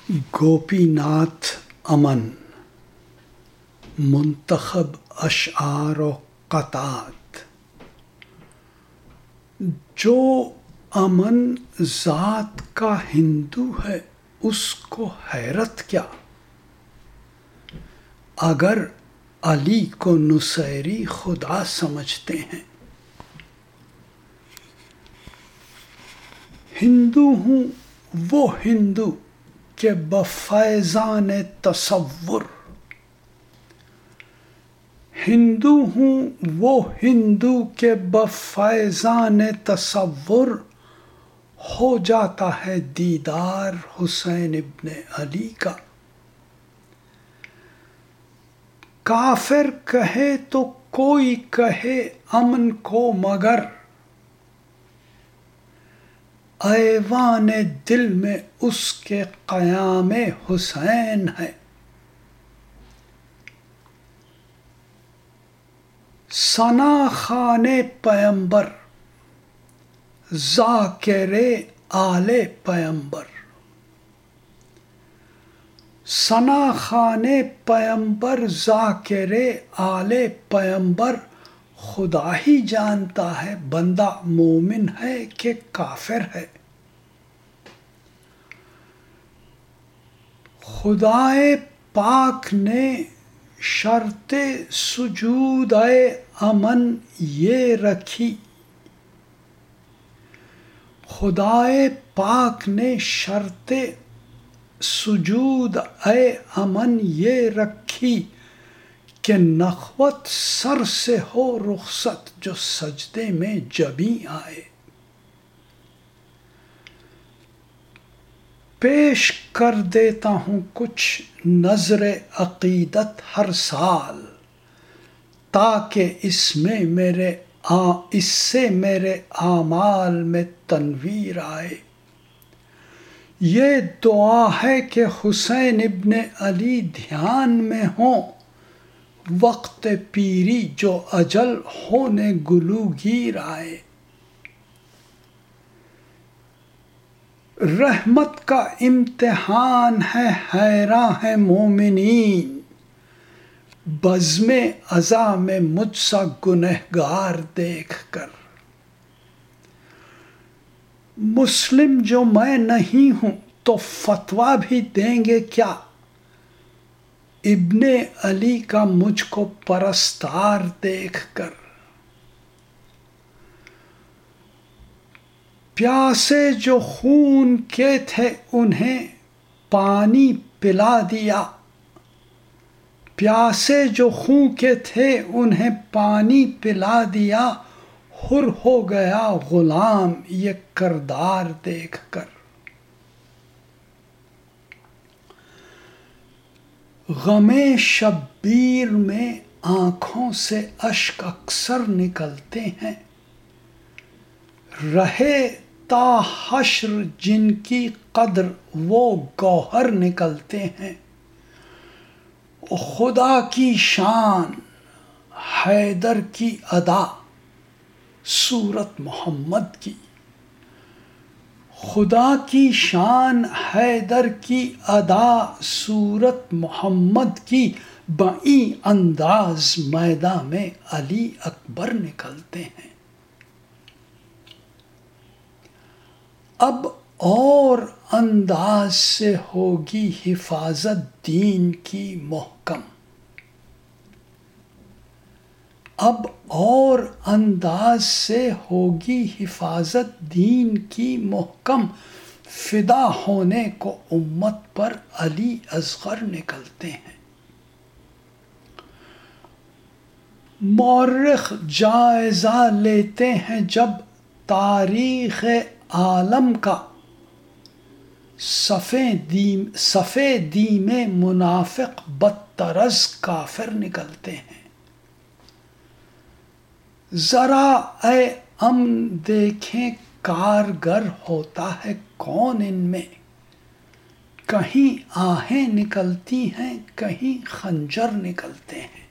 گوپی ناتھ امن منتخب اشعار و قطعات۔ جو امن ذات کا ہندو ہے اس کو حیرت کیا، اگر علی کو نصیری خدا سمجھتے ہیں۔ ہندو ہوں وہ ہندو کہ بفیضان تصور، ہندو ہوں وہ ہندو کہ بفیضان تصور ہو جاتا ہے دیدار حسین ابن علی کا۔ کافر کہے تو کوئی کہے امن کو، مگر ایوان دل میں اس کے قیام حسین ہے۔ ثنا خوان پیمبر ذاکر آل پیمبر، ثنا خوان پیمبر ذاکر آل پیمبر، خدا ہی جانتا ہے بندہ مومن ہے کہ کافر ہے۔ خدائے پاک نے شرط سجود امن یہ رکھی، خدائے پاک نے شرط سجود امن یہ رکھی کہ نخوت سر سے ہو رخصت جو سجدے میں جبیں آئے۔ پیش کر دیتا ہوں کچھ نظر عقیدت ہر سال، تاکہ اس سے میرے اعمال میں تنویر آئے۔ یہ دعا ہے کہ حسین ابن علی دھیان میں ہوں، وقت پیری جو اجل ہونے گلوگیر آئے۔ رحمت کا امتحان ہے، حیراں ہیں مومنین، بزم عزا میں مجھ سا گنہگار دیکھ کر۔ مسلم جو میں نہیں ہوں تو فتویٰ بھی دیں گے کیا، ابن علی کا مجھ کو پرستار دیکھ کر۔ پیاسے جو خون کے تھے انہیں پانی پلا دیا، پیاسے جو خون کے تھے انہیں پانی پلا دیا، حر ہو گیا غلام یہ کردار دیکھ کر۔ غم شبیر میں آنکھوں سے اشک اکثر نکلتے ہیں، رہے تا حشر جن کی قدر وہ گوہر نکلتے ہیں۔ خدا کی شان حیدر کی ادا صورت محمد کی، خدا کی شان حیدر کی ادا صورت محمد کی، بائیں انداز میدان میں علی اکبر نکلتے ہیں۔ اب اور انداز سے ہوگی حفاظت دین کی محکم، اب اور انداز سے ہوگی حفاظت دین کی محکم، فدا ہونے کو امت پر علی اصغر نکلتے ہیں۔ مورخ جائزہ لیتے ہیں جب تاریخ عالم کا، صفِ دیم منافق بدتر از کافر نکلتے ہیں۔ ذرا اے امن دیکھیں کارگر ہوتا ہے کون ان میں، کہیں آہیں نکلتی ہیں کہیں خنجر نکلتے ہیں۔